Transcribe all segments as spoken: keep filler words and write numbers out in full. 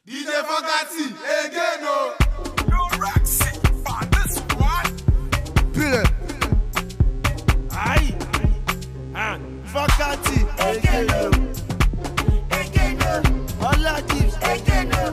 D J Fogati, again, no. No Roxy, for this one. Pile. Aye. Ah, Fogati, again, no. Again, no. All gives. Again, no.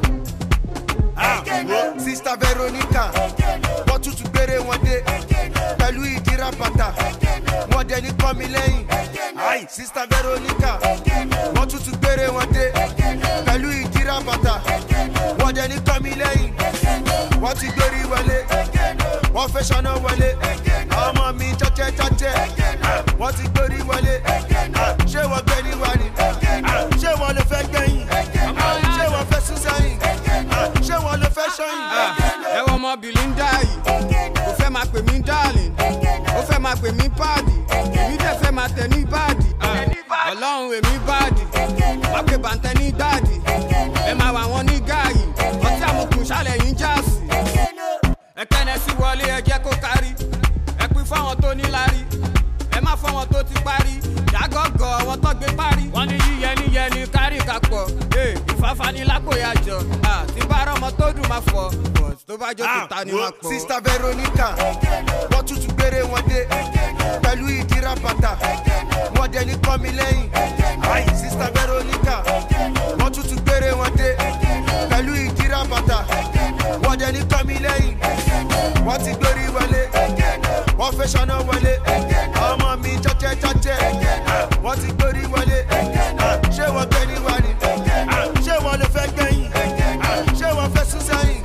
Ah, no. Sister Veronica. Again, no. Wọ́n tún tún gbére wọn dé. Again, no. Pẹ̀lú ìdíra bàtà. Again, no. Wọ́n dẹ̀ ní kọ́ mi lẹ́yìn. Again, no. Aye, Sister Veronica. Again, no. Wọ́n tún tún gbére wọn dé. Again, no. Pẹ̀lú ìdíra bàtà. Again, no. Wọ́n dẹ̀ ní kọ́ mi lẹ́yìn. Again, no. Wọ́n ti gbérí wọlé. Again, no. Wọ́n fẹ́ ṣáná wọlé. Again, no. Ọmọ mi jẹ́jẹ́ jẹ́jẹ́. Again, no. Wọ́n ti gbérí wọlé. Again, no. Ṣé wọ́n gbé ní wa ni? Again, no. Ṣé wọ́n lè fẹ́ gbẹ̀yìn? Again, no. Ṣé wọ́n fẹ́ sún sẹ́yìn? Again, no. Ṣé wọ́n lè fẹ́ ṣọ́yìn? ẹ wọ ọmọ Belinda yìí Again, no. ó fẹ́ máa pè mí darling Again, no. ó fẹ́ máa pè mí páàdì èmi dẹ̀ fẹ́ máa tẹ̀ ní báàdì ọlọ́run èmi báàdì Again, no. má pè bàǹtẹ̀ ní dáàdì Again, no. ẹ máa wà wọn ní gáàyì ọtí àmukùn ṣálẹ̀ yín jáàsì Again, no. ẹ kẹ́nẹ̀ sí wọlé ẹ jẹ́ kó kárí ẹ pín fáwọn tó níláárí ẹ má fọwọn tó ti parí yàgọ́gọ́ àwọn tó gbé parí. wọ́n ní yíyẹ níyẹ ní kárí kapọ̀ ìfáfá ní lápòyàjọ tí bá rọmọ tó dùn máa fọ tó bá jó kúta ni wọ́n pọ̀. Sister Veronica. Wọ́n tún tún gbére wọn dé. Pẹ̀lú ìdíra bàtà. Wọ́n dẹ̀ ní kọ́ mi lẹ́yìn. Aye, Sister Veronica. Wọ́n tún tún gbére wọn dé. Pẹ̀lú ìdíra bàtà. Wọ́n dẹ̀ ní kọ́ mi lẹ́yìn. Wọ́n ti gbérí wọlé. Wọ́n fẹ́ ṣáná wọlé. Ọmọ mi jẹ́jẹ́ jẹ́jẹ́. Wọ́n ti gbérí wọlé. Ṣé wọ́n gbé ní wa ni? Ṣé wọ́n lè fẹ́ gbẹ̀yìn? Ṣé wọ́n fẹ́ sún sẹ́yìn?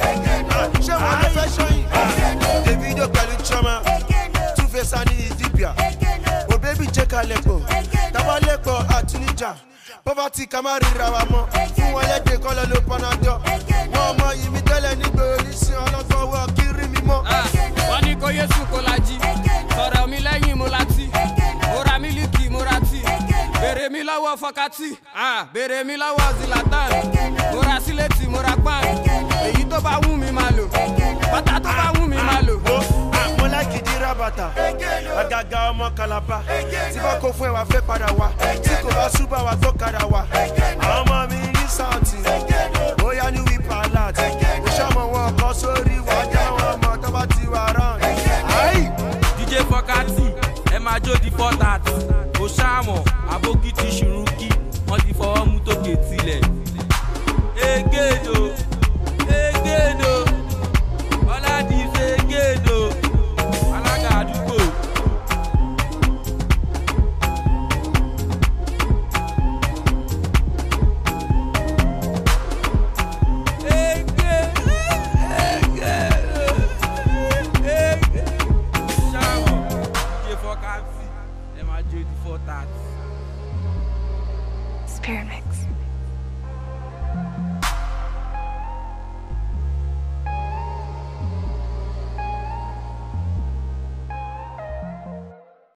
Ṣé wọ́n lè fẹ́ ṣọ́yìn? Davido pẹ̀lú Chioma. Two-Face ní Ethiopia. O baby jẹ́ ká lẹ́pọ̀. Tábà lẹ́pọ̀ àtúnijà. Poverty ká má ríra wa mọ́. Fún wọn lẹ́dẹ̀ kọ́ lọ ló panadol. Wọ́n mọ yìí mi tẹ́lẹ̀ nígboro nísìn ọlọ́gbọ́n wọ kiri mi mọ́. wọ́n ní kó yéṣu kó lají sọ̀rọ̀ mi lẹ́yìn mo láti mo ra mílíkì mo ra tí bèrè mi lọ́wọ́ fọkàtì bèrè mi lọ́wọ́ zilatan mo ra sílẹ̀tì mo ra pan èyí tó bá wù mí máa lò bàtà tó bá wù mí máa lò. Mo láìkì dírà bàtà. Àgàgà ọmọ Kàlàbà. Tí bá kó fún ẹ wá fẹ́ padà wá. Tí kò bá ṣúbà wá gbọ́ kadà wá. Àwọn ọmọ mi ní sáùtì. Bóyá ní wípà láti. Mo ṣàmọ̀ wọn kọ́ sórí wá já wọn ọmọ tó bá ti wà rán. D J Fogati, ẹ máa jó di four thirty. Ó ṣàmọ̀ àbókìtì ṣùrùkì wọ́n ti fọwọ́ mú tókè tilẹ̀. Egédo, egédo, ọ̀làdì ṣe egédo, alága àdúgbò. Egédo, egédo, egédo. Ṣàmọ̀ D J Fogati, ẹ máa jó di four thirty. Spirit Mix.